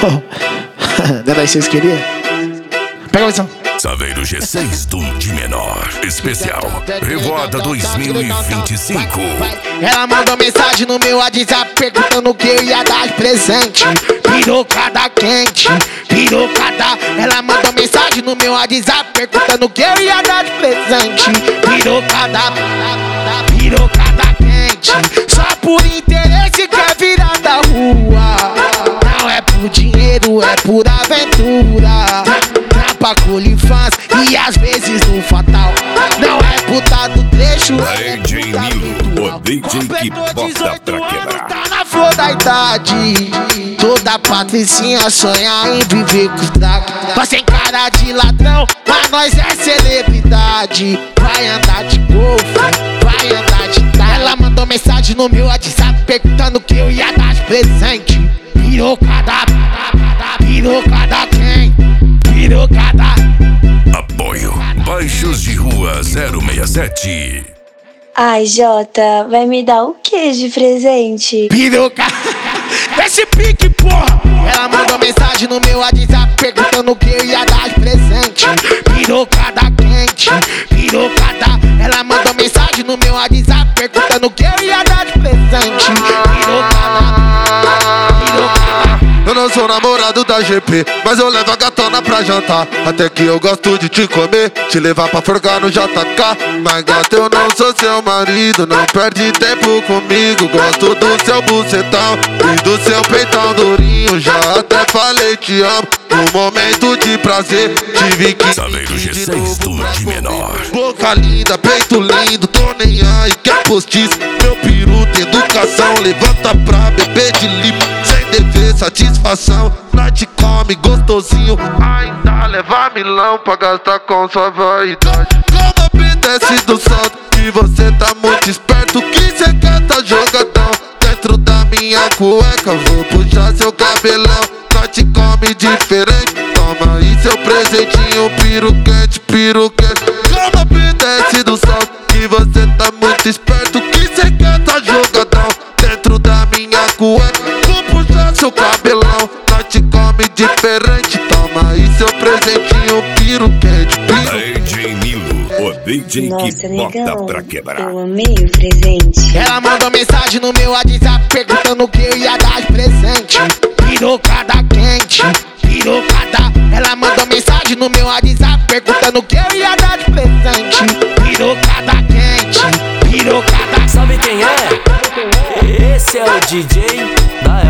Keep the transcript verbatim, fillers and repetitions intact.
Não é vocês queriam? Pega a visão. Saveiro G seis do de menor. Especial Revoada dois mil e vinte e cinco. Ela mandou mensagem no meu WhatsApp perguntando o que eu ia dar de presente. Pirocada quente, pirocada. Ela mandou mensagem no meu WhatsApp perguntando o que eu ia dar de presente. Pirocada, pirocada quente. Só por interesse quer virar da rua. Não é por dinheiro, é por aventura. Trapa colifãs e às vezes no fatal. Não é puta do trecho, é D J Nilo, o D J que bota pra quebrar. Tá na flor da idade. Toda patricinha sonha em viver com os crack. Nós sem cara de ladrão, mas nós é celebridade. Vai andar de golfe, vai andar de tá. Ela mandou mensagem no meu WhatsApp perguntando o que eu ia dar de presente. Pirocada, pirocada quem? Pirocada. Apoio Baixos de Rua zero seis sete. Ai, Jota, vai me dar o que de presente? Piroca. Esse pique, porra. Ela mandou mensagem no meu WhatsApp perguntando o que eu ia dar de presente. Pirocada quente, pirocada. Ela mandou mensagem no meu WhatsApp perguntando o que eu ia dar de presente. Pirocada, pirocada. Eu não sou namorado da G P, mas eu levo a gatona pra jantar. Até que eu gosto de te comer, te levar pra forcar no J K. Mas gata, eu não sou seu marido, não perde tempo comigo. Gosto do seu bucetão e do seu peitão durinho. Já até falei te amo, no momento de prazer tive que Saveiro G seis do de menor. Boca linda, peito lindo, tô nem aí, quer postiço. Meu peru tem educação, levanta pra beber de limpo. Sem dever satisfação, nós te come gostosinho. Ainda leva milão pra gastar com sua vaidade. Como obedece do salto, que você tá muito esperto. Que cê quer tá jogadão dentro da minha cueca. Vou puxar seu cabelão, nós te come diferente. Toma aí seu presentinho, piru quente, piru quente. Como obedece do salto, que você tá muito esperto. Que cê quer tá jogadão dentro da minha cueca. Seu cabelão, nós te come diferente. Toma aí seu presentinho, piru quente, piru. D J Nilo, o D J Nossa, que negão, bota pra quebrar. eu amei o presente. Ela mandou mensagem no meu WhatsApp perguntando o que eu ia dar de presente. Pirocada quente, pirocada. Ela mandou mensagem no meu WhatsApp perguntando o que eu ia dar de presente. Pirocada quente, pirocada. Sabe quem é? Esse é o D J da